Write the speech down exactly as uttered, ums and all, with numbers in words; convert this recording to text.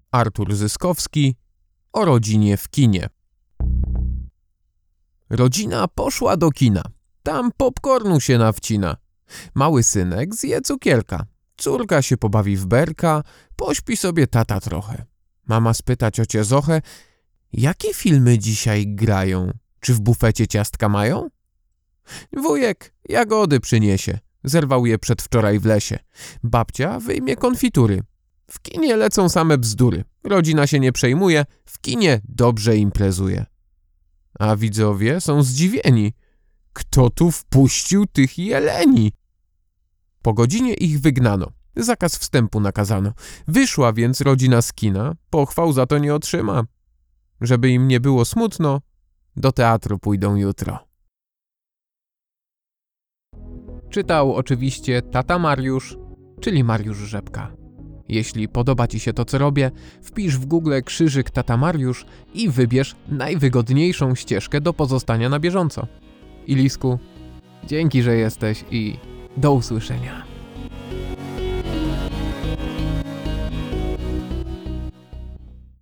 Artur Zyskowski o rodzinie w kinie. Rodzina poszła do kina. Tam popcornu się nawcina. Mały synek zje cukierka. Córka się pobawi w berka. Pośpi sobie tata trochę. Mama spyta ciocię Zochę, jakie filmy dzisiaj grają? Czy w bufecie ciastka mają? Wujek jagody przyniesie. Zerwał je przedwczoraj w lesie. Babcia wyjmie konfitury. W kinie lecą same bzdury. Rodzina się nie przejmuje. W kinie dobrze imprezuje. A widzowie są zdziwieni. Kto tu wpuścił tych jeleni? Po godzinie ich wygnano. Zakaz wstępu nakazano. Wyszła więc rodzina z kina. Pochwał za to nie otrzyma. Żeby im nie było smutno, do teatru pójdą jutro. Czytał oczywiście tata Mariusz, czyli Mariusz Rzepka. Jeśli podoba Ci się to, co robię, wpisz w Google krzyżyk tata Mariusz i wybierz najwygodniejszą ścieżkę do pozostania na bieżąco. Ilisku, dzięki, że jesteś i do usłyszenia.